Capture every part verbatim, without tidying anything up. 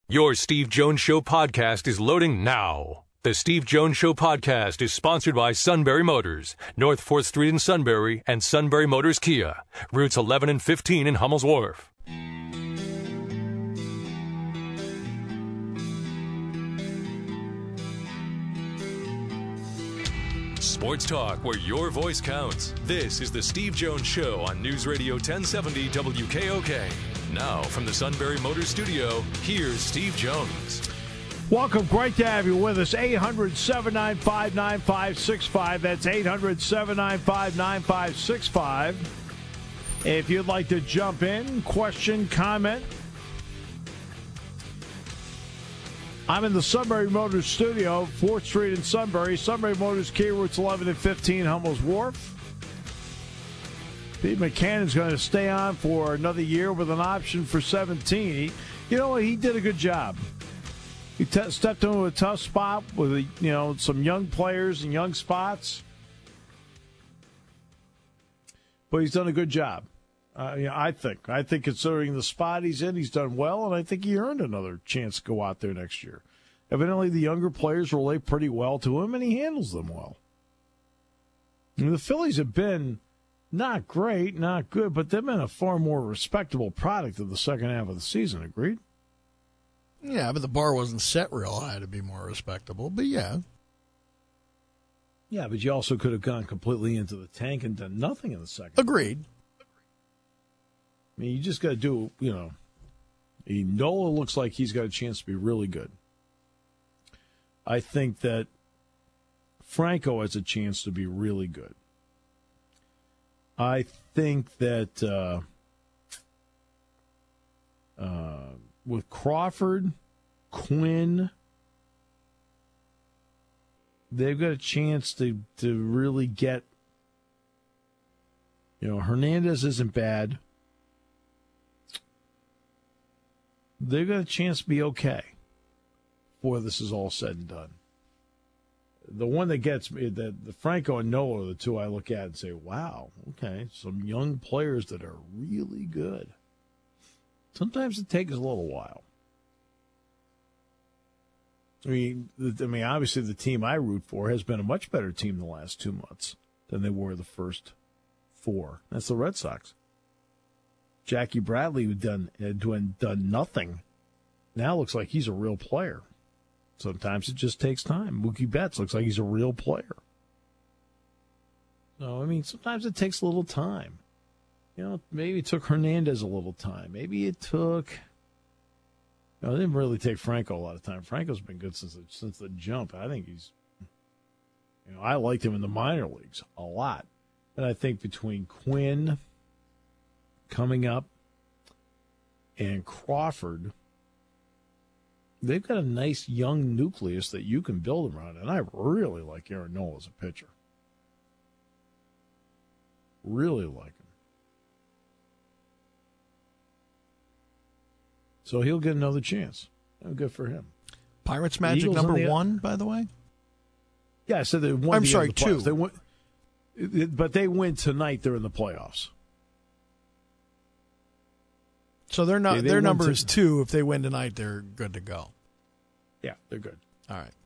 Your Steve Jones Show podcast is loading now. The Steve Jones Show podcast is sponsored by Sunbury Motors, North fourth Street in Sunbury, and Sunbury Motors Kia, routes eleven and fifteen in Hummel's Wharf. Sports talk where your voice counts. This is the Steve Jones Show on News Radio ten seventy W K O K. Now from the Sunbury Motors Studio, here's Steve Jones. Welcome. Great to have you with us. eight hundred, seven nine five, nine five six five. That's eight hundred, seven nine five, nine five six five. If you'd like to jump in, question, comment. I'm in the Sunbury Motors Studio, fourth Street in Sunbury. Sunbury Motors, Kia, routes eleven and fifteen, Hummel's Wharf. Pete Maccannon's going to stay on for another year with an option for seventeen. He, you know what? He did a good job. He t- stepped into a tough spot with a, you know some young players and young spots, but he's done a good job. Uh, you know, I think. I think considering the spot he's in, he's done well, and I think he earned another chance to go out there next year. Evidently, the younger players relate pretty well to him, and he handles them well. I mean, the Phillies have been not great, not good, but they've been a far more respectable product of the second half of the season. Agreed? Yeah, but the bar wasn't set real high to be more respectable, but yeah. Yeah, but you also could have gone completely into the tank and done nothing in the second. Agreed. I mean, you just got to do, you know, Nola looks like he's got a chance to be really good. I think that Franco has a chance to be really good. I think that uh, uh, with Crawford, Quinn, they've got a chance to, to really get, you know, Hernandez isn't bad. They've got a chance to be okay before this is all said and done. The one that gets me, the, the Franco and Nola are the two I look at and say, wow, okay, some young players that are really good. Sometimes it takes a little while. I mean, I mean, obviously the team I root for has been a much better team the last two months than they were the first four. That's the Red Sox. Jackie Bradley, who done had done nothing, now looks like he's a real player. Sometimes it just takes time. Mookie Betts looks like he's a real player. So, I mean, sometimes it takes a little time. You know, maybe it took Hernandez a little time. Maybe it took, you know, it didn't really take Franco a lot of time. Franco's been good since the, since the jump. I think he's, you know, I liked him in the minor leagues a lot. And I think between Quinn coming up and Crawford, they've got a nice young nucleus that you can build around, and I really like Aaron Nola as a pitcher. Really like him. So he'll get another chance. Oh, good for him. Pirates Magic Eagles number the, one, by the way? Yeah, I said they won. I'm the sorry, the two. They won, but they win tonight. They're in the playoffs. So they're not. Yeah, they their won number to, is two. If they win tonight, they're good to go. Yeah, they're good. All right.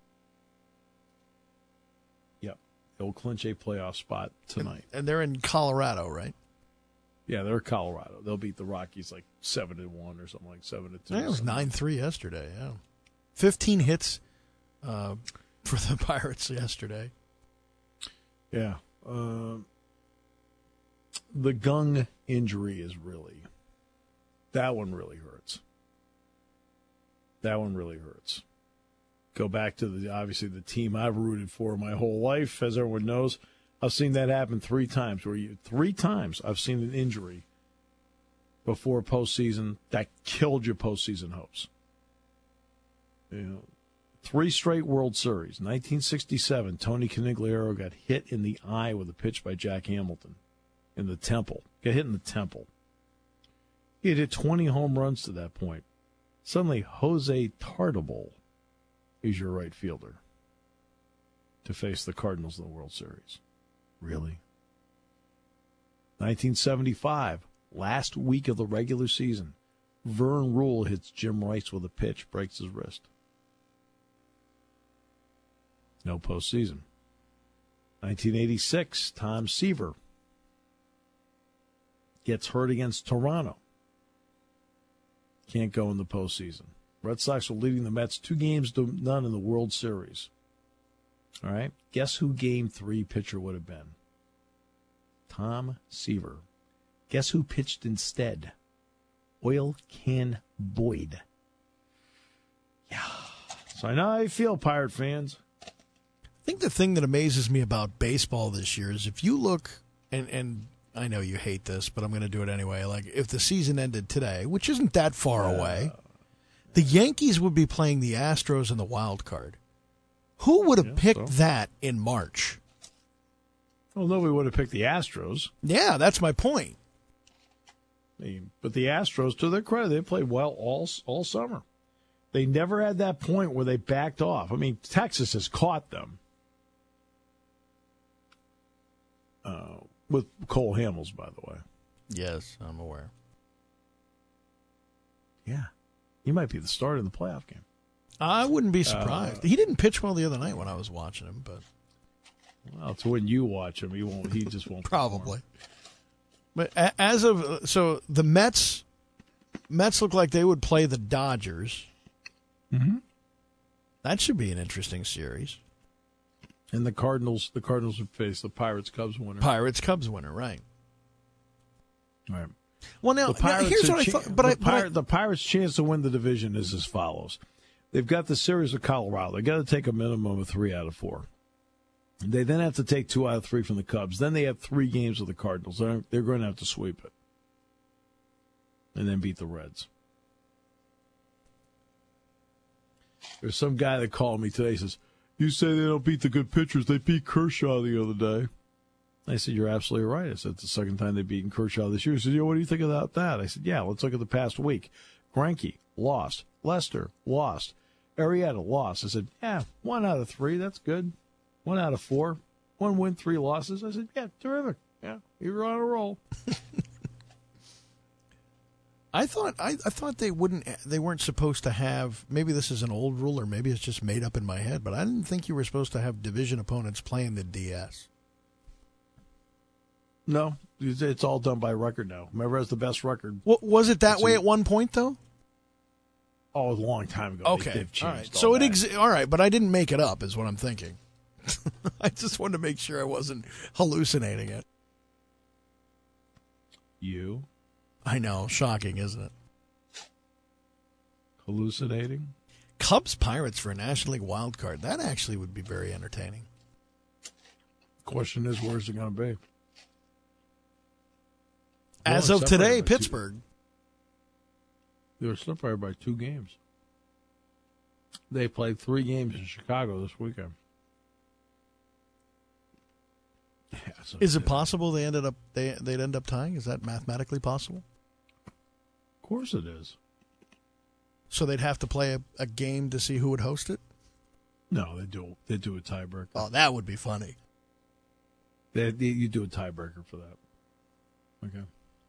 Yep. They'll clinch a playoff spot tonight. And, and they're in Colorado, right? Yeah, they're Colorado. They'll beat the Rockies like seven to one or something like seven to two. Yeah, it was nine three yesterday. Yeah, fifteen hits uh, for the Pirates yesterday. Yeah, uh, the Gung injury is really that one really hurts. That one really hurts. Go back to the obviously the team I've rooted for my whole life, as everyone knows. I've seen that happen three times. Where you three times I've seen an injury before postseason that killed your postseason hopes. You know, three straight World Series. nineteen sixty-seven, Tony Conigliaro got hit in the eye with a pitch by Jack Hamilton in the temple. Got hit in the temple. He had hit twenty home runs to that point. Suddenly, Jose Tartabull is your right fielder to face the Cardinals in the World Series. Really? nineteen seventy-five, last week of the regular season. Vern Rule hits Jim Rice with a pitch, breaks his wrist. No postseason. nineteen eighty-six, Tom Seaver gets hurt against Toronto. Can't go in the postseason. Red Sox are leading the Mets two games to none in the World Series. All right. Guess who game three pitcher would have been? Tom Seaver. Guess who pitched instead? Oil Can Boyd. Yeah. So I know how you feel, Pirate fans. I think the thing that amazes me about baseball this year is if you look, and, and I know you hate this, but I'm going to do it anyway. Like, if the season ended today, which isn't that far uh, away, the Yankees would be playing the Astros in the wild card. Who would have yeah, picked so. that in March? Well, nobody would have picked the Astros. Yeah, that's my point. But the Astros, to their credit, they played well all all summer. They never had that point where they backed off. I mean, Texas has caught them uh, with Cole Hamels, by the way. Yes, I'm aware. Yeah, he might be the starter in the playoff game. I wouldn't be surprised. Uh, he didn't pitch well the other night when I was watching him, but well, it's when you watch him, he won't. He just won't. Probably. But as of so, the Mets, Mets look like they would play the Dodgers. Mm-hmm. That should be an interesting series. And the Cardinals, the Cardinals would face the Pirates Cubs winner. Pirates Cubs winner, right? Right. Well, now, now here's what I thought. But the, I, but Pir- I, the Pirates' chance to win the division is as follows: they've got the series of Colorado. They got to take a minimum of three out of four. They then have to take two out of three from the Cubs. Then they have three games with the Cardinals. They're, they're going to have to sweep it. And then beat the Reds. There's some guy that called me today and says, you say they don't beat the good pitchers. They beat Kershaw the other day. I said, you're absolutely right. I said, it's the second time they've beaten Kershaw this year. He said, yo, what do you think about that? I said, yeah, let's look at the past week. Greinke, lost. Lester, lost. Arrieta, lost. I said, yeah, one out of three. That's good. One out of four. One win, three losses. I said, yeah, terrific. Yeah, you're on a roll. I thought I, I thought they wouldn't they weren't supposed to have, maybe this is an old rule or maybe it's just made up in my head, but I didn't think you were supposed to have division opponents playing the D S. No, it's all done by record now. Whoever has the best record. Well, was it that way at one point though? Oh, a long time ago. Okay, They've changed all right. all So that. it ex- all right, but I didn't make it up, is what I'm thinking. I just wanted to make sure I wasn't hallucinating it. You? I know, shocking, isn't it? Hallucinating? Cubs Pirates for a National League wild card. That actually would be very entertaining. Question is, where's it going to be? As of today, Pittsburgh. They were separated by two games. They played three games in Chicago this weekend. Yeah, so is it possible they ended up they they'd end up tying? Is that mathematically possible? Of course it is. So they'd have to play a, a game to see who would host it? No, they do they do a tiebreaker. Oh, that would be funny. They, they, you do a tiebreaker for that. Okay.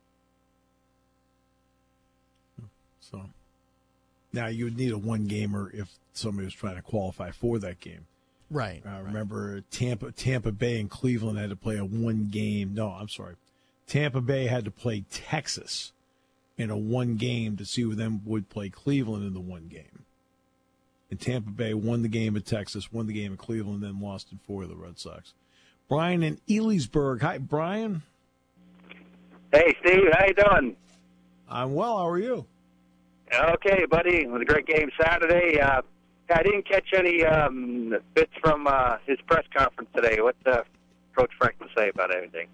So now you would need a one gamer if somebody was trying to qualify for that game. Right. Uh, right. Remember, Tampa, Tampa Bay and Cleveland had to play a one game. No, I'm sorry. Tampa Bay had to play Texas in a one game to see who then would play Cleveland in the one game. And Tampa Bay won the game at Texas, won the game at Cleveland, then lost in four of the Red Sox. Brian in Elysburg. Hi, Brian. Hey, Steve. How you doing? I'm well. How are you? Okay, buddy. It was a great game Saturday. Uh, I didn't catch any um, bits from uh, his press conference today. What uh, Coach Franklin say about everything?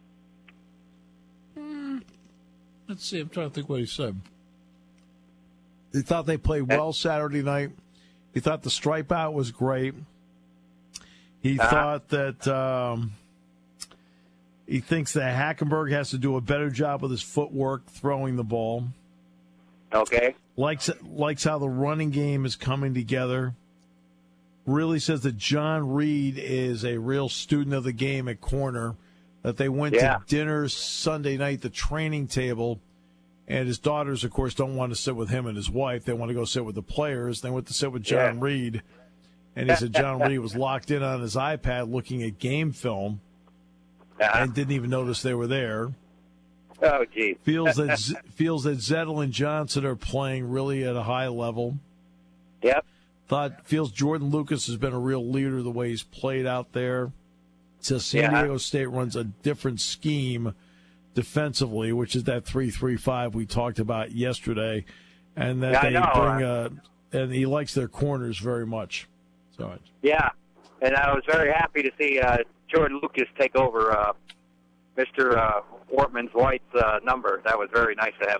Mm, let's see. I'm trying to think what he said. He thought they played well Saturday night. He thought the stripe out was great. He uh-huh. thought that um, he thinks that Hackenberg has to do a better job with his footwork throwing the ball. Okay. Likes likes how the running game is coming together. Really says that John Reed is a real student of the game at corner. That they went yeah. to dinner Sunday night, the training table, And his daughters, of course, don't want to sit with him and his wife. They want to go sit with the players. They went to sit with John Yeah. Reed. And he said John Reed was locked in on his iPad looking at game film Uh-huh. and didn't even notice they were there. Oh, geez. Feels that Z- feels that Zettel and Johnson are playing really at a high level. Yep. Thought feels Jordan Lucas has been a real leader the way he's played out there. Says San Yeah. Diego State runs a different scheme defensively, which is that three three five we talked about yesterday, and that Yeah, I they know. bring a, and he likes their corners very much. So Yeah, and I was very happy to see uh, Jordan Lucas take over uh, Mister Uh, Wortman's White's uh, number. That was very nice of him.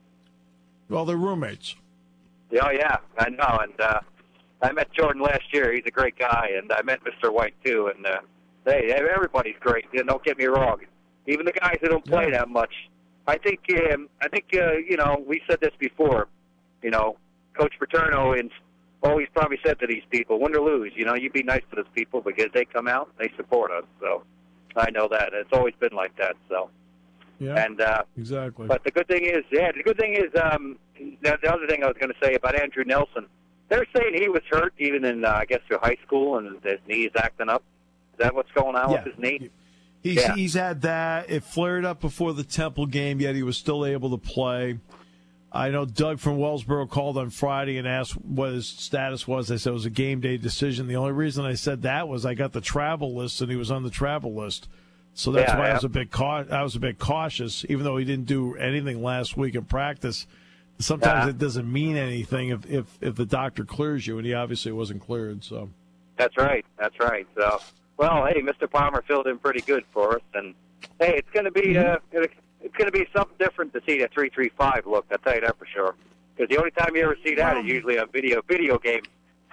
well, they're roommates. Oh, yeah, I know. And uh, I met Jordan last year. He's a great guy. And I met Mister White, too. And, uh, hey, everybody's great. You know, don't get me wrong. Even the guys that don't play Yeah. that much. I think, um, I think uh, you know, we said this before. You know, Coach Paterno and always probably said to these people, win or lose, you know, you be nice to those people because they come out and they support us. So I know that. It's always been like that. So. Yeah, And uh, exactly. But the good thing is, yeah, the good thing is, um, the, the other thing I was going to say about Andrew Nelson, they're saying he was hurt even in, uh, I guess, through high school, and his knee is acting up. Is that what's going on Yeah. with his knee? He's, Yeah. he's had that. It flared up before the Temple game, yet he was still able to play. I know Doug from Wellsboro called on Friday and asked what his status was. I said it was a game day decision. The only reason I said that was I got the travel list, and he was on the travel list. So that's Yeah, why yeah. I was a bit cau- I was a bit cautious, even though he didn't do anything last week in practice. Sometimes Yeah. it doesn't mean anything if, if, if the doctor clears you, and he obviously wasn't cleared. So That's right. That's right. So, well, hey, Mister Palmer filled in pretty good for us, and hey, it's going to be uh, it's going to be something different to see that three three five look. I'll tell you that for sure. Because the only time you ever see that is usually on video video games.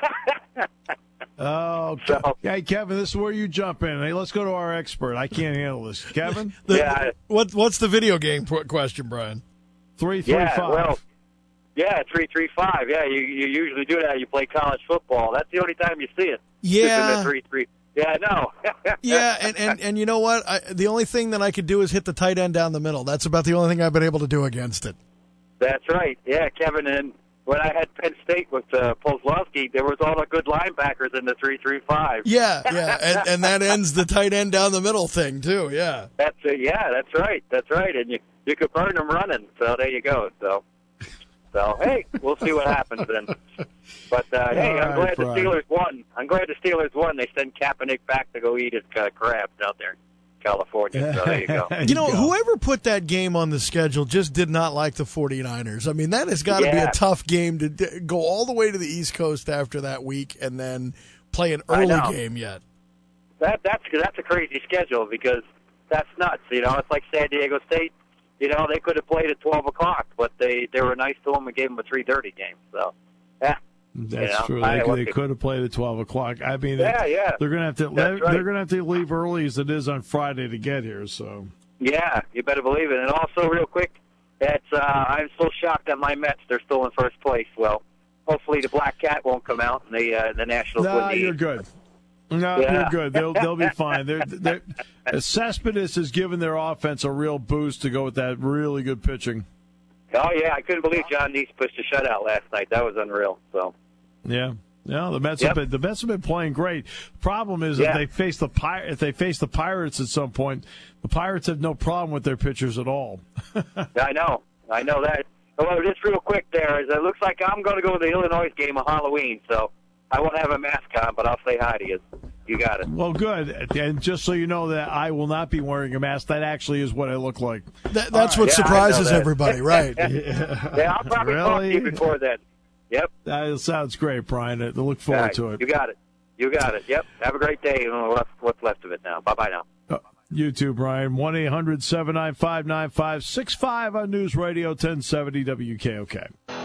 Oh, So- hey, Kevin, this is where you jump in. Hey, let's go to our expert. I can't handle this. Kevin, The- Yeah. What, what's the video game qu- question, Brian? three three Yeah, five. well, yeah, three three five. Yeah, you you usually do that. You play college football. That's the only time you see it. Yeah. Just in the three three. Yeah, I know. Yeah, and, and, and you know what? I, the only thing that I could do is hit the tight end down the middle. That's about the only thing I've been able to do against it. That's right. Yeah, Kevin. And when I had Penn State with uh, Pozlowski, there was all the good linebackers in the three three five. Yeah, yeah, and, and that ends the tight end down the middle thing too. Yeah. That's uh, yeah, that's right. That's right. And you you could burn them running. So there you go. So so hey, we'll see what happens then. But uh, hey, All I'm right, glad the Brian. Steelers won. I'm glad the Steelers won. They sent Kaepernick back to go eat his uh, crabs out there in California. So there you go. You know, go. whoever put that game on the schedule just did not like the 49ers. I mean, that has got to be Yeah. a tough game to d- go all the way to the East Coast after that week and then play an I early know. game yet. That that's that's a crazy schedule because that's nuts. You know, it's like San Diego State. You know, they could have played at twelve o'clock, but they they were nice to them and gave them a three thirty game. So, yeah, That's you know, true. I- They, what they could- could have played at twelve o'clock. I mean, Yeah, yeah. they're going to have to. That's right. They're going to have to leave early as it is on Friday to get here. So yeah, you better believe it. And also, real quick, that's uh, I'm still shocked that my Mets they're still in first place. Well, hopefully the Black Cat won't come out and the uh, the Nationals no, win the you're East. good. No, Yeah. you're good. They'll they'll be fine. They're, they're, Cespedes has given their offense a real boost to go with that really good pitching. Oh yeah, I couldn't believe John Deese pushed a shutout last night. That was unreal. So. Yeah. Yeah, the Mets Yep. have been the Mets have been playing great. Problem is Yeah. if they face the Pir- if they face the Pirates at some point, the Pirates have no problem with their pitchers at all. I know. I know that. Well, just real quick there, is it looks like I'm going to go to the Illinois game on Halloween, so I won't have a mask on, but I'll say hi to you. You got it. Well, good. And just so you know that I will not be wearing a mask. That actually is what I look like. That, that's what Yeah, I know surprises that. everybody, right? Yeah, I'll probably talk to you Really? before then. Yep. That sounds great, Brian. I look All forward right. to it. You got it. You got it. Yep. Have a great day. And what's what's left of it now. Bye-bye now. Uh, you too, Brian. one eight hundred seven nine five nine five six five on News Radio ten seventy W K O K.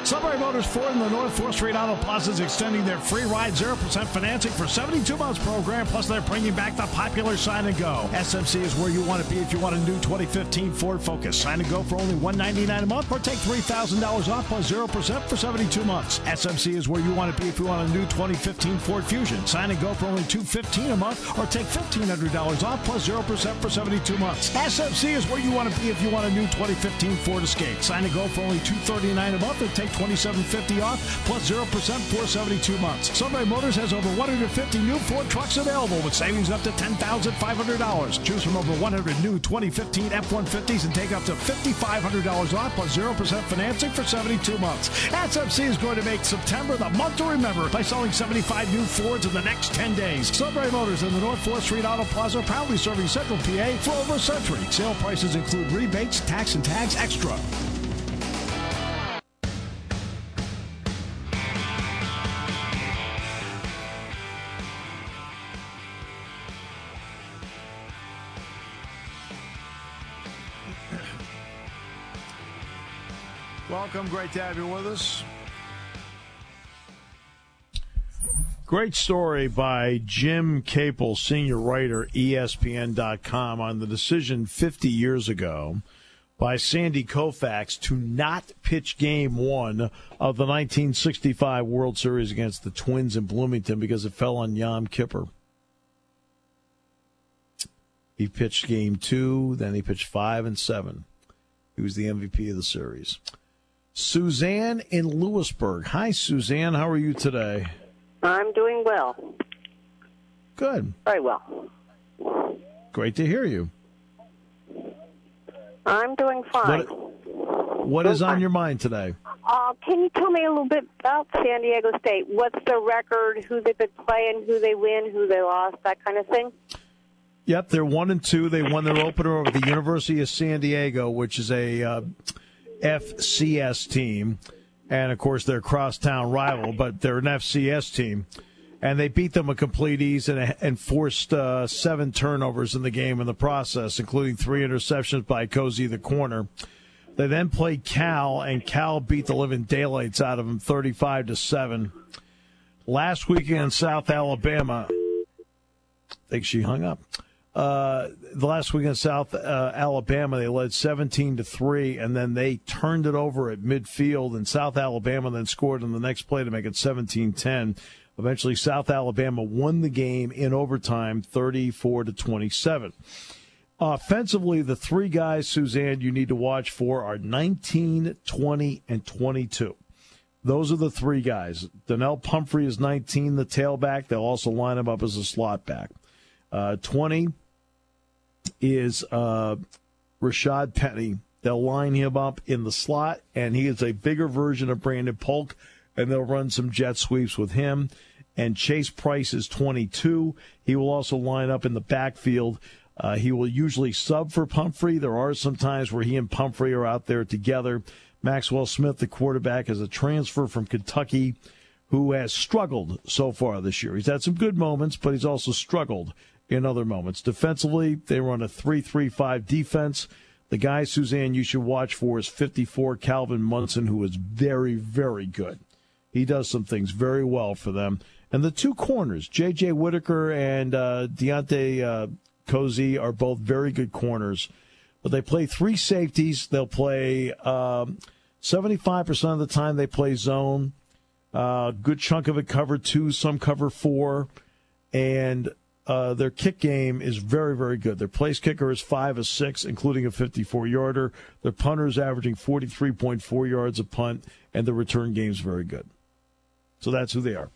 Sunbury Motors Ford in the North fourth Street Auto Plaza is extending their free ride zero percent financing for seventy-two months program, plus they're bringing back the popular Sign and Go. S M C is where you want to be if you want a new twenty fifteen Ford Focus. Sign and Go for only one hundred ninety-nine dollars a month or take three thousand dollars off plus zero percent for seventy-two months. S M C is where you want to be if you want a new twenty fifteen Ford Fusion. Sign and Go for only two hundred fifteen dollars a month or take fifteen hundred dollars off plus zero percent for seventy-two months. S M C is where you want to be if you want a new twenty fifteen Ford Escape. Sign and Go for only two hundred thirty-nine dollars a month or take twenty-seven fifty off plus zero percent for seventy-two months. Sunbury Motors has over one hundred fifty new Ford trucks available with savings up to ten thousand five hundred dollars. Choose from over one hundred new twenty fifteen F one fifties and take up to five thousand five hundred dollars off plus zero percent financing for seventy-two months. S M C is going to make September the month to remember by selling seventy-five new Fords in the next ten days. Sunbury Motors in the North fourth Street Auto Plaza, proudly serving Central P A for over a century. Sale prices include rebates, tax, and tags extra. Welcome. Great to have you with us. Great story by Jim Capel, senior writer, E S P N dot com, on the decision fifty years ago by Sandy Koufax to not pitch game one of the nineteen sixty-five World Series against the Twins in Bloomington because it fell on Yom Kippur. He pitched game two, then he pitched five and seven. He was the M V P of the series. Suzanne in Lewisburg. Hi, Suzanne. How are you today? I'm doing well. Good. Very well. Great to hear you. I'm doing fine. What, what is on your mind today? Uh, can you tell me a little bit about San Diego State? What's the record, who they've been playing, who they win, who they lost, that kind of thing? Yep, they're one and two. They won their opener over the University of San Diego, which is a uh, F C S team. And, of course, they're a crosstown rival, but they're an F C S team. And they beat them a complete ease and, and forced uh, seven turnovers in the game in the process, including three interceptions by Cozy, the corner. They then played Cal, and Cal beat the living daylights out of them thirty-five to seven. Last weekend in South Alabama, I think she hung up. Uh, the last week in South uh, Alabama, they led seventeen to three, and then they turned it over at midfield, and South Alabama then scored in the next play to make it seventeen ten. Eventually, South Alabama won the game in overtime, thirty-four to twenty-seven. Offensively, the three guys, Suzanne, you need to watch for are nineteen, twenty, and twenty-two. Those are the three guys. Donnell Pumphrey is nineteen, the tailback. They'll also line him up as a slot back. Uh, twenty is uh, Rashad Penny. They'll line him up in the slot, and he is a bigger version of Brandon Polk, and they'll run some jet sweeps with him. And Chase Price is twenty-two. He will also line up in the backfield. Uh, he will usually sub for Pumphrey. There are some times where he and Pumphrey are out there together. Maxwell Smith, the quarterback, is a transfer from Kentucky who has struggled so far this year. He's had some good moments, but he's also struggled in other moments. Defensively, they run a three three five defense. The guy, Suzanne, you should watch for is fifty-four, Calvin Munson, who is very, very good. He does some things very well for them. And the two corners, J J. Whitaker and uh, Deontay uh, Cozy, are both very good corners. But they play three safeties. They'll play um, seventy-five percent of the time they play zone. A uh, good chunk of it cover two, some cover four. And uh, their kick game is very, very good. Their place kicker is five of six, including a fifty-four-yarder. Their punter is averaging forty-three point four yards a punt, and the return game is very good. So that's who they are.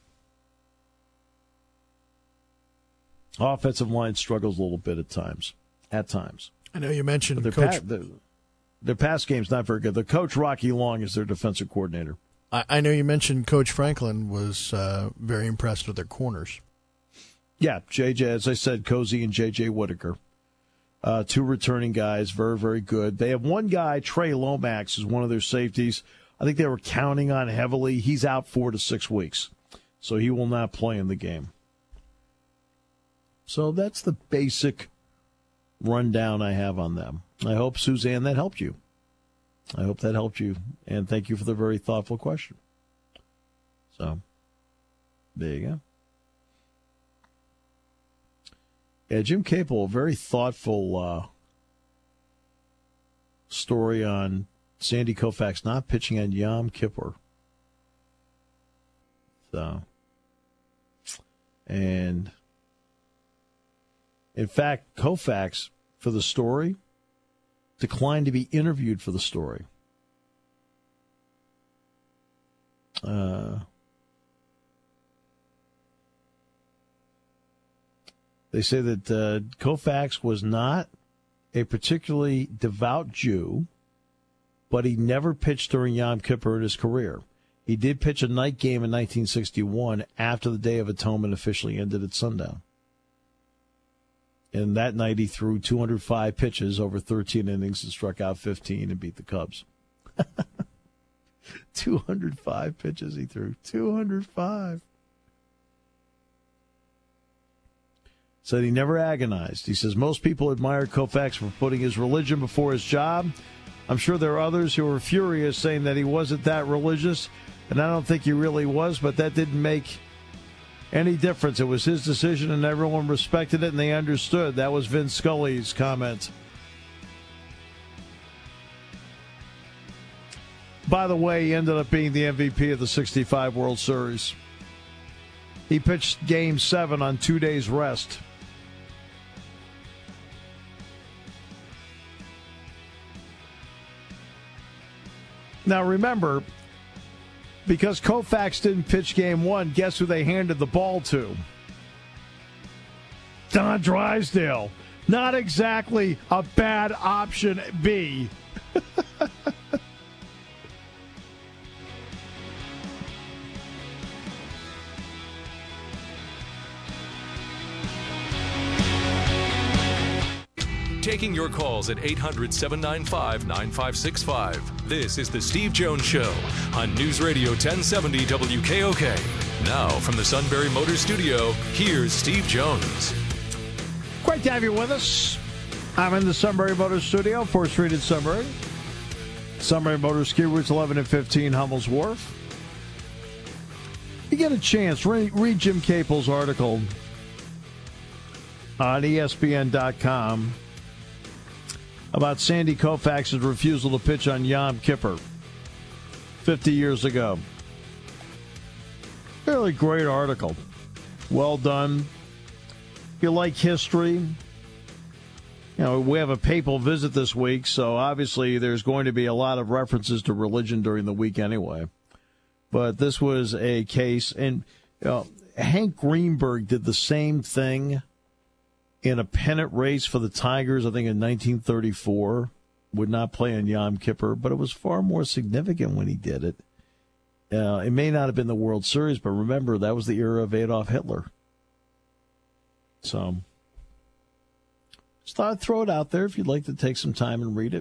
Offensive line struggles a little bit at times. At times. I know you mentioned their, Coach. pa- their, their pass game's not very good. Their coach, Rocky Long, is their defensive coordinator. I, I know you mentioned Coach Franklin was uh, very impressed with their corners. Yeah, J J, as I said, Cozy and J J. Whitaker. Uh, two returning guys, very, very good. They have one guy, Trey Lomax, is one of their safeties. I think they were counting on heavily. He's out four to six weeks, so he will not play in the game. So that's the basic rundown I have on them. I hope, Suzanne, that helped you. I hope that helped you, and thank you for the very thoughtful question. So, there you go. Yeah, Jim Capel, a very thoughtful uh, story on Sandy Koufax not pitching on Yom Kippur. So, and in fact, Koufax, for the story, declined to be interviewed for the story. Uh, they say that uh, Koufax was not a particularly devout Jew, but he never pitched during Yom Kippur in his career. He did pitch a night game in nineteen sixty-one after the Day of Atonement officially ended at sundown. And that night he threw two hundred five pitches over thirteen innings and struck out fifteen and beat the Cubs. two hundred five pitches he threw. two hundred five. Said he never agonized. He says, most people admired Koufax for putting his religion before his job. I'm sure there are others who were furious saying that he wasn't that religious, and I don't think he really was, but that didn't make any difference. It was his decision, and everyone respected it, and they understood. That was Vin Scully's comment. By the way, he ended up being the M V P of the sixty-five World Series. He pitched Game seven on two days' rest. Now, remember, because Koufax didn't pitch Game one, guess who they handed the ball to? Don Drysdale. Not exactly a bad option B. Taking your calls at eight hundred, seven nine five, nine five six five. This is the Steve Jones Show on News Radio ten seventy W K O K. Now from the Sunbury Motors Studio, here's Steve Jones. Great to have you with us. I'm in the Sunbury Motors Studio, fourth Street in Sunbury. Sunbury Motors, Ski Routes eleven and fifteen, Hummel's Wharf. You get a chance, read, read Jim Capel's article on E S P N dot com about Sandy Koufax's refusal to pitch on Yom Kippur fifty years ago. Really great article. Well done. If you like history, you know, we have a papal visit this week, so obviously there's going to be a lot of references to religion during the week anyway. But this was a case, and you know, Hank Greenberg did the same thing in a pennant race for the Tigers, I think in nineteen thirty-four, would not play on Yom Kippur, but it was far more significant when he did it. Uh, it may not have been the World Series, but remember, that was the era of Adolf Hitler. So, just thought I'd throw it out there if you'd like to take some time and read it.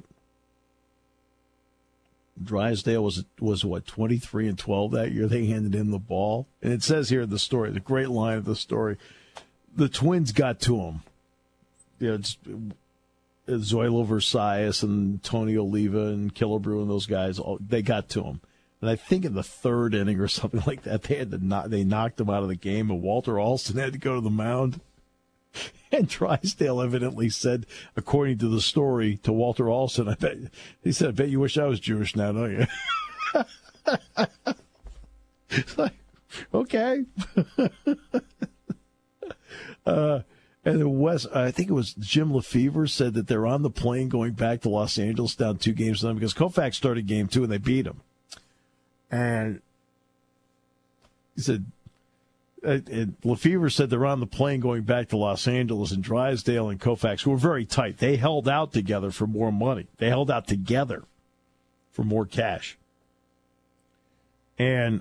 Drysdale was, was what, twenty-three and twelve that year? They handed him the ball. And it says here in the story, the great line of the story, the Twins got to him. You know, it's Zoilo Versailles and Tony Oliva and Killebrew and those guys, all, they got to him. And I think in the third inning or something like that, they had to knock, they knocked him out of the game, and Walter Alston had to go to the mound. And Drysdale evidently said, according to the story, to Walter Alston, I bet he said, "I bet you wish I was Jewish now, don't you?" It's like, okay. uh, and then Wes, I think it was Jim Lefevre, said that they're on the plane going back to Los Angeles, down two games to them, because Koufax started game two and they beat him. And he said, and Lefevre said they're on the plane going back to Los Angeles, and Drysdale and Koufax, who were very tight, they held out together for more money. They held out together for more cash. And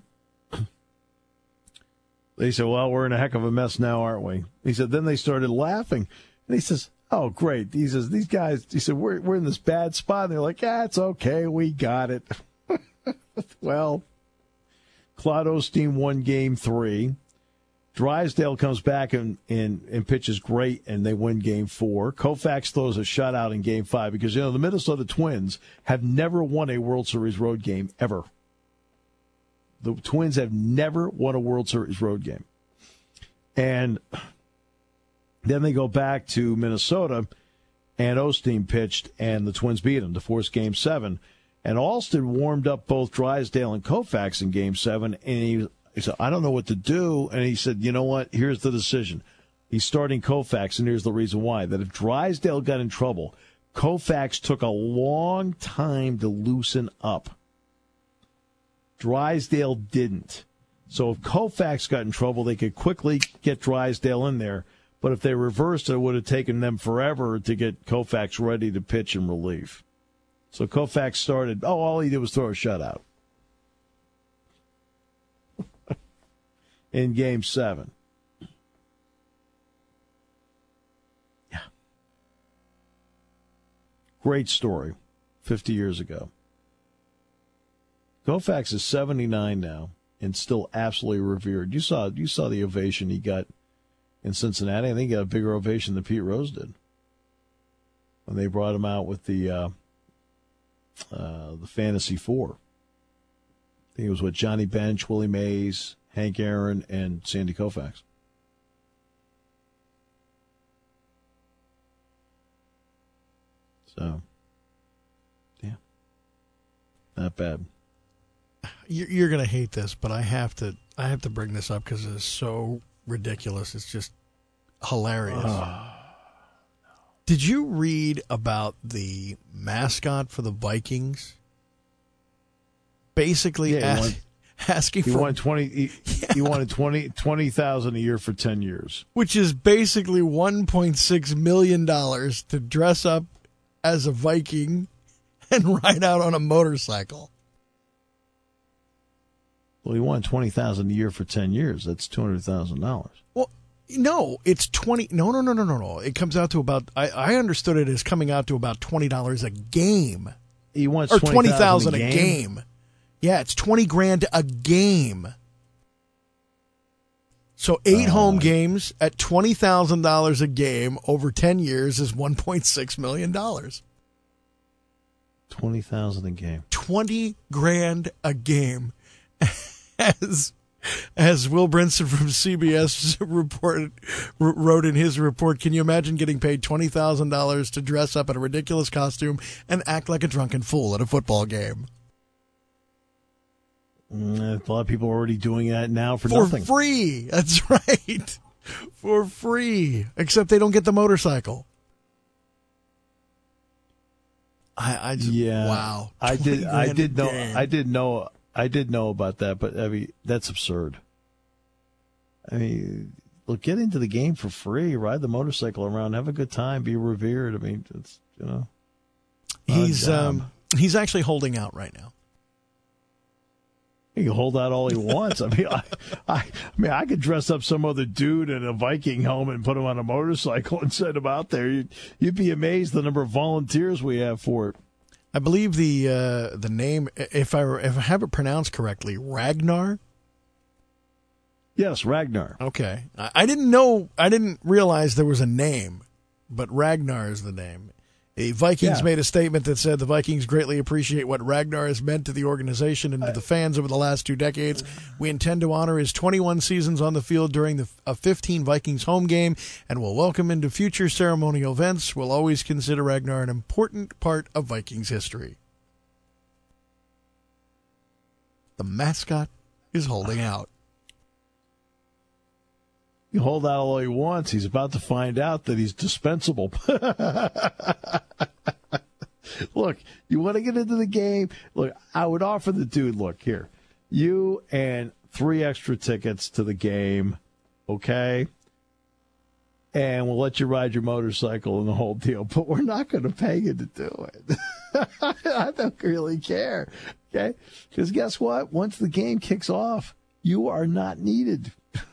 they said, well, we're in a heck of a mess now, aren't we? He said, then they started laughing. And he says, oh, great. He says, these guys, he said, we're, we're in this bad spot. And they're like, yeah, it's okay. We got it. Well, Claude Osteen won game three. Drysdale comes back and, and, and pitches great, and they win game four. Koufax throws a shutout in game five because, you know, the Minnesota Twins have never won a World Series road game ever. The Twins have never won a World Series road game. And then they go back to Minnesota, and Osteen pitched, and the Twins beat him to force game seven. And Alston warmed up both Drysdale and Koufax in game seven, and he He said, I don't know what to do. And he said, you know what? Here's the decision. He's starting Koufax, and here's the reason why. That if Drysdale got in trouble, Koufax took a long time to loosen up. Drysdale didn't. So if Koufax got in trouble, they could quickly get Drysdale in there. But if they reversed it, it would have taken them forever to get Koufax ready to pitch in relief. So Koufax started, oh, all he did was throw a shutout in game seven. Yeah. Great story, fifty years ago. Koufax is seventy-nine now and still absolutely revered. You saw you saw the ovation he got in Cincinnati. I think he got a bigger ovation than Pete Rose did when they brought him out with the uh, uh, the Fantasy Four. I think it was with Johnny Bench, Willie Mays, Hank Aaron, and Sandy Koufax. So, yeah, not bad. You're going to hate this, but I have to. I have to bring this up because it's so ridiculous. It's just hilarious. Oh. Did you read about the mascot for the Vikings? Basically, yeah, ask, wanted, asking he for wanted twenty. He, yeah. he wanted twenty twenty thousand a year for ten years, which is basically one point six million dollars to dress up as a Viking and ride out on a motorcycle. Well, he wanted twenty thousand a year for ten years. That's two hundred thousand dollars. Well, no, it's twenty. No, no, no, no, no, no. It comes out to about. I, I understood it as coming out to about twenty dollars a game. He wants or twenty thousand a, a game. Yeah, it's twenty grand a game. So eight uh, home games at twenty thousand dollars a game over ten years is one point six million dollars. Twenty thousand a game. Twenty grand a game. As as Will Brinson from C B S reported, wrote in his report, can you imagine getting paid twenty thousand dollars to dress up in a ridiculous costume and act like a drunken fool at a football game? Mm, a lot of people are already doing that now for, for nothing. For free. That's right. For free. Except they don't get the motorcycle. I, I just, yeah. Wow. I did. I did know. Game. I did know. I did know about that, but I mean, that's absurd. I mean, look, get into the game for free, ride the motorcycle around, have a good time, be revered. I mean, it's, you know. He's um he's actually holding out right now. He can hold out all he wants. I mean, I, I, I mean, I could dress up some other dude in a Viking helmet and put him on a motorcycle and send him out there. You'd, you'd be amazed the number of volunteers we have for it. I believe the uh, the name, if I if I have it pronounced correctly, Ragnar. Yes, Ragnar. Okay, I, I didn't know, I didn't realize there was a name, but Ragnar is the name. The Vikings yeah. made a statement that said the Vikings greatly appreciate what Ragnar has meant to the organization and to the fans over the last two decades. We intend to honor his twenty-one seasons on the field during the a fifteen Vikings home game and will welcome him to future ceremonial events. We'll always consider Ragnar an important part of Vikings history. The mascot is holding out. You hold out all he wants. He's about to find out that he's dispensable. Look, you want to get into the game? Look, I would offer the dude, look, here, you and three extra tickets to the game, okay? And we'll let you ride your motorcycle and the whole deal. But we're not going to pay you to do it. I don't really care, okay? Because guess what? Once the game kicks off, you are not needed.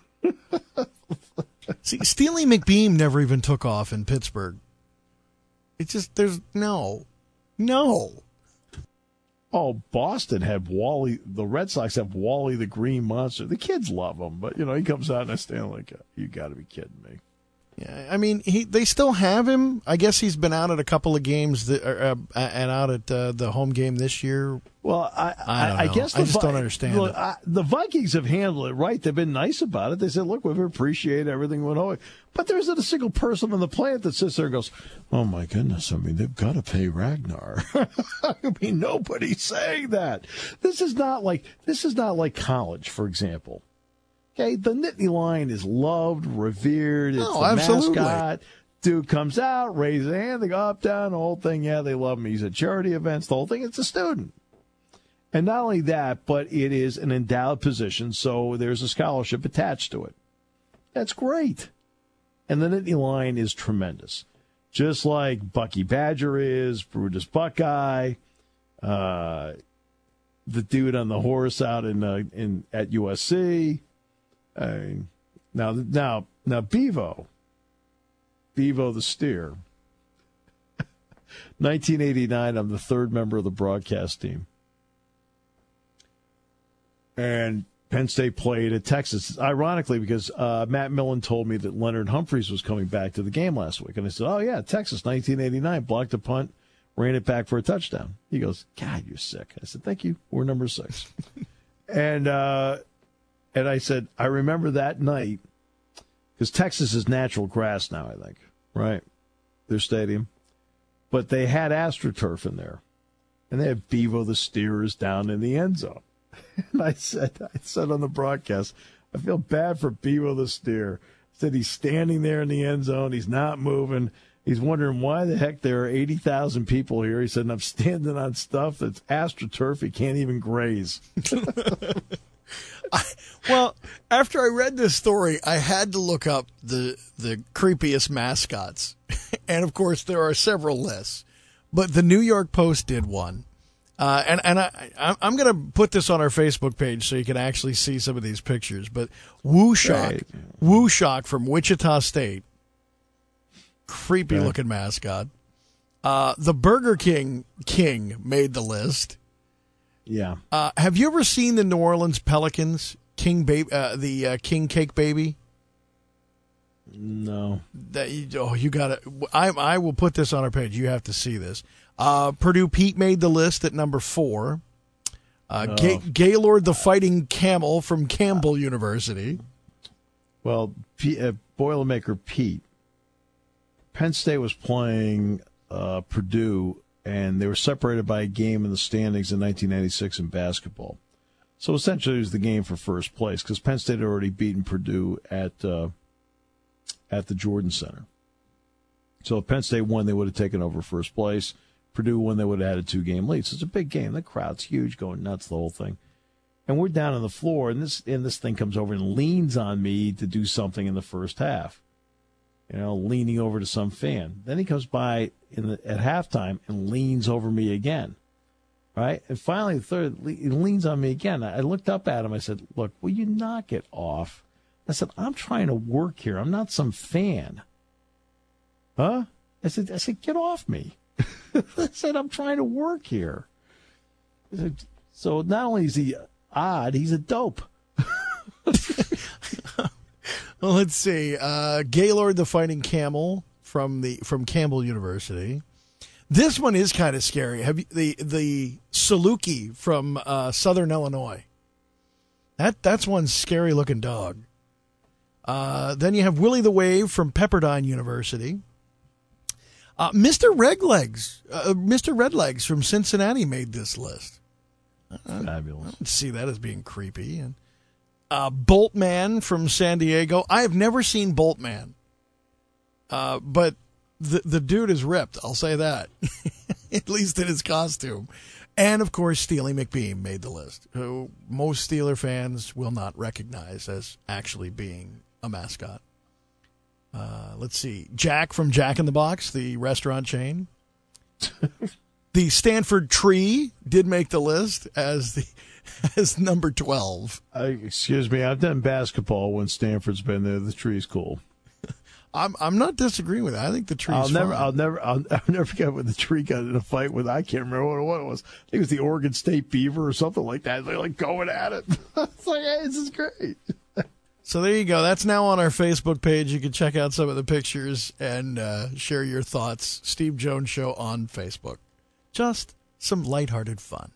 See, Steely McBeam never even took off in Pittsburgh. It's just, there's no, no. Oh, Boston had Wally. The Red Sox have Wally the Green Monster. The kids love him, but you know he comes out and I stand like, you got to be kidding me. Yeah, I mean, he they still have him. I guess he's been out at a couple of games that, uh, and out at uh, the home game this year. Well, I I, don't I, know. I guess I the just Vi- don't understand look, it. I, the Vikings have handled it right. They've been nice about it. They said, "Look, we appreciate everything went on." But there isn't a single person on the planet that sits there and goes, "Oh my goodness! I mean, they've got to pay Ragnar." I mean, nobody's saying that. This is not like this is not like college, for example. Okay, the Nittany Lion is loved, revered. It's Oh, the absolutely. mascot. Dude comes out, raises a hand, they go up, down, the whole thing. Yeah, they love him. He's at charity events, the whole thing. It's a student. And not only that, but it is an endowed position, so there's a scholarship attached to it. That's great. And the Nittany Lion is tremendous. Just like Bucky Badger is, Brutus Buckeye, uh, the dude on the horse out in uh, in at U S C. I mean, now, now, now, Bevo, Bevo the steer. nineteen eighty-nine, I'm the third member of the broadcast team. And Penn State played at Texas. Ironically, because uh, Matt Millen told me that Leonard Humphreys was coming back to the game last week. And I said, oh, yeah, Texas, nineteen eighty-nine, blocked a punt, ran it back for a touchdown. He goes, God, you're sick. I said, thank you. We're number six. and uh, and I said, I remember that night, because Texas is natural grass now, I think, right? Their stadium. But they had AstroTurf in there. And they had Bevo the Steers down in the end zone. And I said, I said on the broadcast, I feel bad for Bevo the Steer. I said he's standing there in the end zone. He's not moving. He's wondering why the heck there are eighty thousand people here. He said, and I'm standing on stuff that's AstroTurf. He can't even graze. I, well, after I read this story, I had to look up the the creepiest mascots. And, of course, there are several lists. But the New York Post did one. Uh, and and I, I'm going to put this on our Facebook page so you can actually see some of these pictures. But Woo Shock, Right. Woo Shock from Wichita State, creepy looking mascot. Uh, the Burger King King made the list. Yeah. Uh, have you ever seen the New Orleans Pelicans King baby, uh, the uh, King Cake Baby? No. That you, oh, you got to. I I will put this on our page. You have to see this. Uh, Purdue Pete made the list at number four. Uh, Oh. Ga- Gaylord the Fighting Camel from Campbell University. Well, P- uh, Boilermaker Pete, Penn State was playing uh, Purdue, and they were separated by a game in the standings in nineteen ninety-six in basketball. So essentially, it was the game for first place because Penn State had already beaten Purdue at uh, at the Jordan Center. So if Penn State won, they would have taken over first place. Purdue won, they would have had a two-game lead. So it's a big game. The crowd's huge, going nuts, the whole thing. And we're down on the floor, and this and this thing comes over and leans on me to do something in the first half. You know, leaning over to some fan. Then he comes by in the, at halftime and leans over me again. Right? And finally, the third, he leans on me again. I looked up at him. I said, look, will you knock it off? I said, I'm trying to work here. I'm not some fan. Huh? I said, I said, get off me. I said, I'm trying to work here. I said, so not only is he odd, he's a dope. Well, let's see. Uh, Gaylord the Fighting Camel from the from Campbell University. This one is kind of scary. Have you, the the Saluki from uh, Southern Illinois? That that's one scary looking dog. Uh, then you have Willie the Wave from Pepperdine University. Uh, Mister Redlegs, uh, Mister Redlegs from Cincinnati made this list. Fabulous. I don't see that as being creepy. And uh, Boltman from San Diego. I have never seen Boltman, uh, but the the dude is ripped. I'll say that, at least in his costume. And of course, Steely McBeam made the list, who most Steeler fans will not recognize as actually being a mascot. Uh, let's see. Jack from Jack in the Box, the restaurant chain. The Stanford Tree did make the list as the as number twelve. Uh, excuse me, I've done basketball when Stanford's been there. The tree's cool. I'm I'm not disagreeing with that. I think the tree's I'll never, fine. I'll never, I'll, I'll never forget when the tree got in a fight with, I can't remember what it was. I think it was the Oregon State Beaver or something like that. They're like going at it. It's like, hey, this is great. So there you go. That's now on our Facebook page. You can check out some of the pictures and uh, share your thoughts. Steve Jones Show on Facebook. Just some lighthearted fun.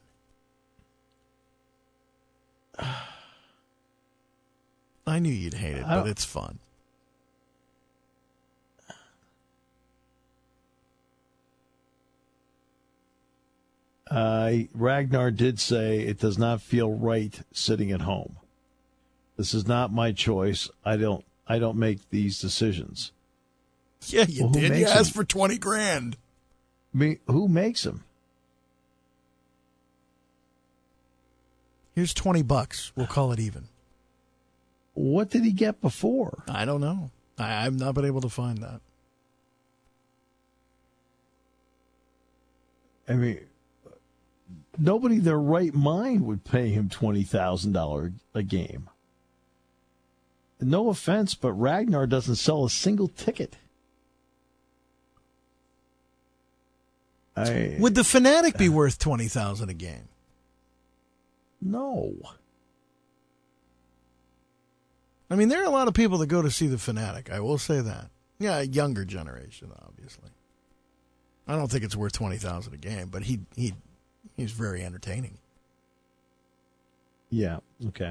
I knew you'd hate it, but it's fun. Uh, Ragnar did say it does not feel right sitting at home. This is not my choice. I don't. I don't make these decisions. Yeah, you well, did. You asked them? for twenty grand. I mean, who makes them? Here's twenty bucks. We'll call it even. What did he get before? I don't know. I, I've not been able to find that. I mean, nobody in their right mind would pay him twenty thousand dollars a game. No offense, but Ragnar doesn't sell a single ticket. I, Would the Fanatic be worth twenty thousand dollars a game? No. I mean, there are a lot of people that go to see the Fanatic. I will say that. Yeah, a younger generation, obviously. I don't think it's worth twenty thousand dollars a game, but he he he's very entertaining. Yeah. Okay.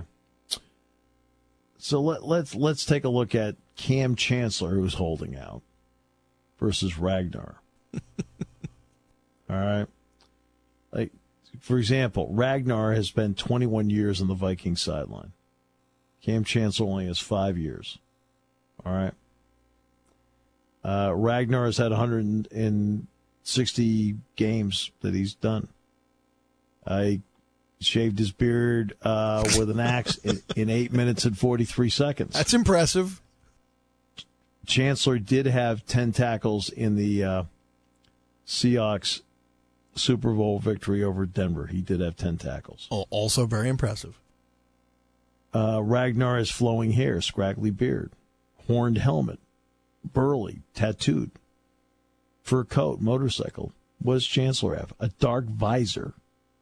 So let, let's let's take a look at Cam Chancellor, who's holding out, versus Ragnar. All right. Like, for example, Ragnar has spent twenty-one years on the Vikings sideline. Cam Chancellor only has five years. All right. Uh, Ragnar has had one hundred sixty games that he's done. Uh, he shaved his beard uh, with an axe in, in eight minutes and forty-three seconds. That's impressive. Chancellor did have ten tackles in the uh, Seahawks Super Bowl victory over Denver. He did have ten tackles. Oh, also very impressive. Uh, Ragnar has flowing hair, scraggly beard, horned helmet, burly, tattooed, fur coat, motorcycle. What does Chancellor have? A dark visor.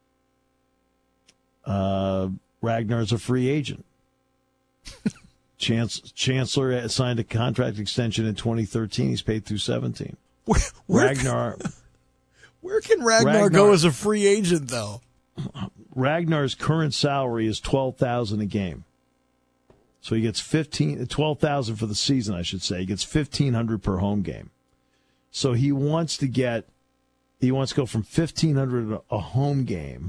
Uh, Ragnar's a free agent. Chance, Chancellor signed a contract extension in twenty thirteen. He's paid through seventeen. Where, where Ragnar. Can, where can Ragnar, Ragnar go as a free agent, though? Ragnar's current salary is twelve thousand dollars a game. So he gets fifteen, twelve thousand dollars for the season, I should say. He gets fifteen hundred dollars per home game. So he wants to get, he wants to go from fifteen hundred dollars a home game.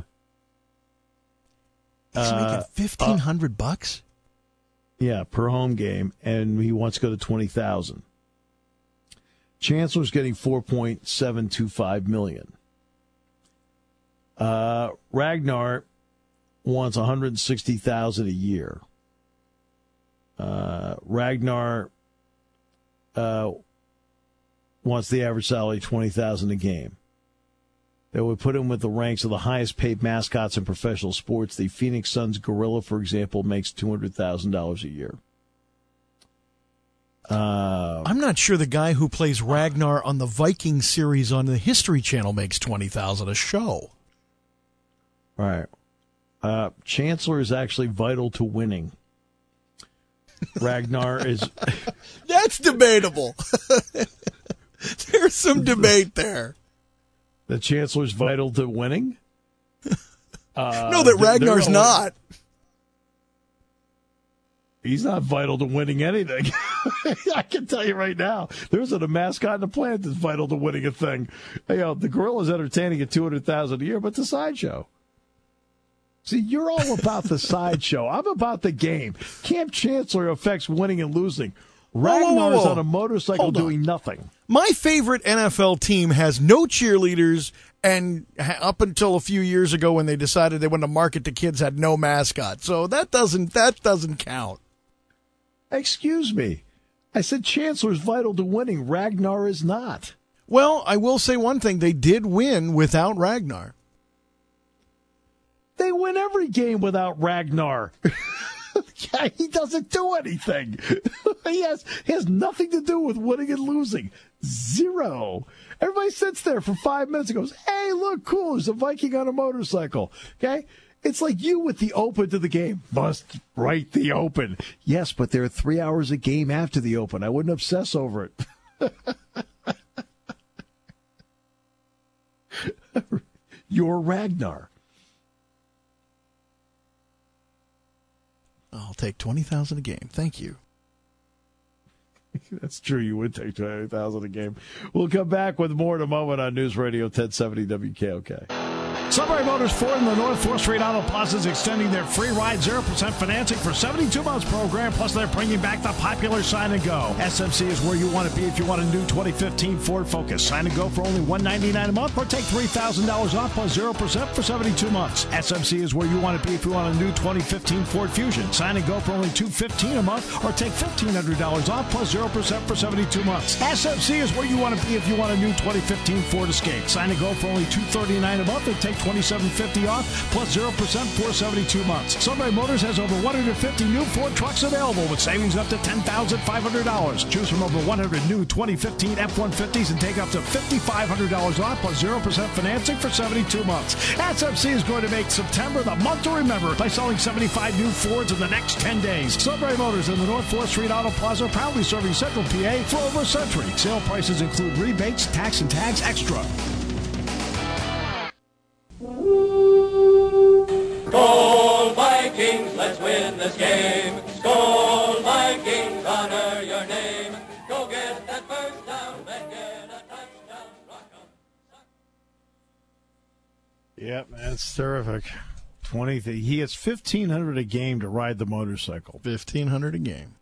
He's uh, making fifteen hundred uh, bucks? Yeah, per home game, and he wants to go to twenty thousand dollars. Chancellor's getting four point seven two five million dollars. Uh, Ragnar wants one hundred sixty thousand dollars a year. Uh, Ragnar uh, wants the average salary twenty thousand dollars a game. That would put him with the ranks of the highest paid mascots in professional sports. The Phoenix Suns gorilla, for example, makes two hundred thousand dollars a year. Uh, I'm not sure the guy who plays Ragnar on the Viking series on the History Channel makes twenty thousand dollars a show. All right. Uh, Chancellor is actually vital to winning. Ragnar is... That's debatable. There's some debate there. The Chancellor's vital to winning? Uh, no, that Ragnar's not. He's not vital to winning anything. I can tell you right now. There isn't a mascot in the plant that's vital to winning a thing. You know, the gorilla's entertaining at two hundred thousand dollars a year, but it's a sideshow. See, you're all about the sideshow. I'm about the game. Cam Chancellor affects winning and losing. Ragnar's on a motorcycle doing nothing. My favorite N F L team has no cheerleaders, and up until a few years ago when they decided they wanted to market to kids, had no mascot. So that doesn't that doesn't count. Excuse me. I said Chancellor's vital to winning. Ragnar is not. Well, I will say one thing. They did win without Ragnar. They win every game without Ragnar. Yeah, he doesn't do anything. he has he has nothing to do with winning and losing. Zero. Everybody sits there for five minutes and goes, hey, look, cool, there's a Viking on a motorcycle. Okay? It's like you with the Open to the game. Must write the Open. Yes, but there are three hours a game after the Open. I wouldn't obsess over it. You're Ragnar. I'll take twenty thousand dollars a game. Thank you. That's true. You would take twenty thousand dollars a game. We'll come back with more in a moment on News Radio ten seventy W K O K. Sunbury Motors Ford and the North fourth Street Auto Plaza is extending their free ride zero percent financing for seventy-two months program, plus they're bringing back the popular Sign and Go. S M C is where you want to be if you want a new twenty fifteen Ford Focus. Sign and Go for only one hundred ninety-nine dollars a month or take three thousand dollars off plus zero percent for seventy-two months. S M C is where you want to be if you want a new twenty fifteen Ford Fusion. Sign and Go for only two hundred fifteen dollars a month or take fifteen hundred dollars off plus zero percent for seventy-two months. S M C is where you want to be if you want a new twenty fifteen Ford Escape. Sign and Go for only two hundred thirty-nine dollars a month or take twenty-seven fifty off plus zero percent for seventy-two months. Sunbury Motors has over one hundred fifty new Ford trucks available with savings up to ten thousand five hundred dollars. Choose from over one hundred new twenty fifteen F one fifties and take up to five thousand five hundred dollars off plus zero percent financing for seventy-two months. S M C is going to make September the month to remember by selling seventy-five new Fords in the next ten days. Sunbury Motors in the North fourth Street Auto Plaza, proudly serving Central P A for over a century. Sale prices include rebates, tax, and tags extra. Skol Vikings, let's win this game. Skol Vikings, honor your name. Go get that first down, then get a touchdown. Rock 'em. Yep, that's terrific. Twenty. He gets fifteen hundred a game to ride the motorcycle. Fifteen hundred a game.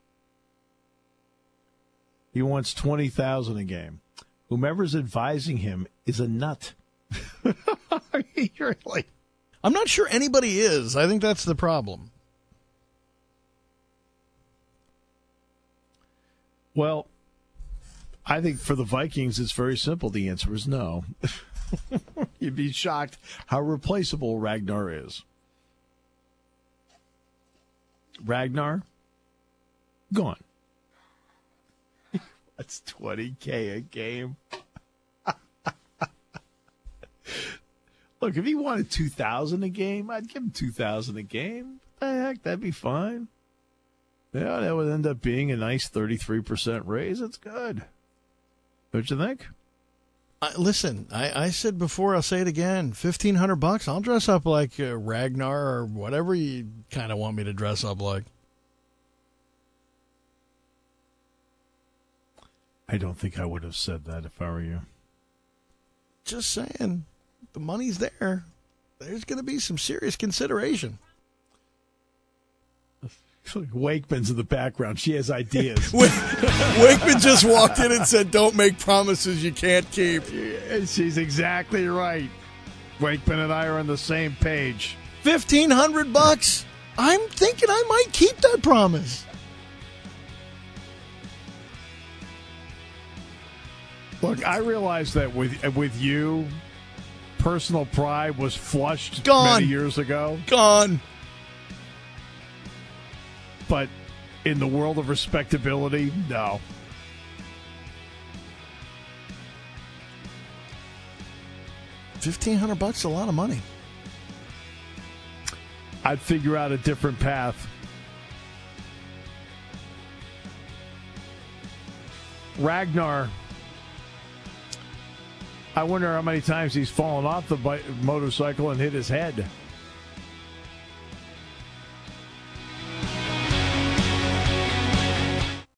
He wants twenty thousand a game. Whomever's advising him is a nut. Really. I'm not sure anybody is. I think that's the problem. Well, I think for the Vikings, it's very simple. The answer is no. You'd be shocked how replaceable Ragnar is. Ragnar, gone. That's twenty K a game. Look, if he wanted two thousand a game, I'd give him two thousand a game. What the heck? That'd be fine. Yeah, that would end up being a nice thirty-three percent raise. That's good. Don't you think? Uh, listen, I, I said before, I'll say it again. Fifteen hundred bucks. I'll dress up like uh, Ragnar or whatever you kind of want me to dress up like. I don't think I would have said that if I were you. Just saying, the money's there. There's going to be some serious consideration. Wakeman's in the background. She has ideas. Wakeman just walked in and said, "Don't make promises you can't keep." She's exactly right. Wakeman and I are on the same page. Fifteen hundred bucks. I'm thinking I might keep that promise. Look, I realize that with with you, personal pride was flushed Gone. many years ago. Gone. But in the world of respectability, no. Fifteen hundred bucks is a lot of money. I'd figure out a different path. Ragnar, I wonder how many times he's fallen off the bike, motorcycle and hit his head.